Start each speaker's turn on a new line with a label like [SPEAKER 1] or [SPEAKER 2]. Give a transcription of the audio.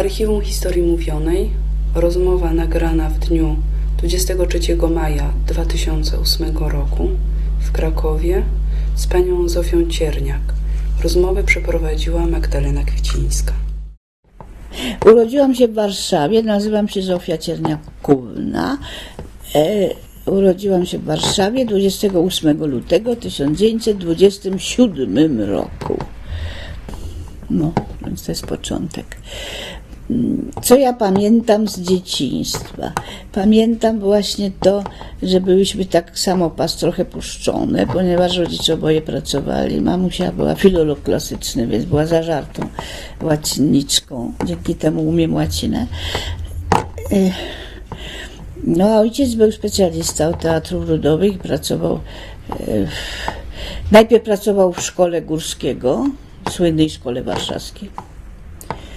[SPEAKER 1] Archiwum Historii Mówionej. Rozmowa nagrana w dniu 23 maja 2008 roku w Krakowie z panią Zofią Cierniak. Rozmowę przeprowadziła Magdalena Kwiecińska.
[SPEAKER 2] Urodziłam się w Warszawie, nazywam się Zofia Cierniakówna. Urodziłam się w Warszawie 28 lutego 1927 roku. No, więc to jest początek. Co ja pamiętam z dzieciństwa? Pamiętam właśnie to, że byliśmy tak samopas trochę puszczone, ponieważ rodzice oboje pracowali. Mamusia była filolog klasyczny, więc była zażartą łaciniczką. Dzięki temu umiem łacinę. No a ojciec był specjalistą teatrów ludowych i pracował, najpierw pracował w szkole Górskiego, słynnej szkole warszawskiej.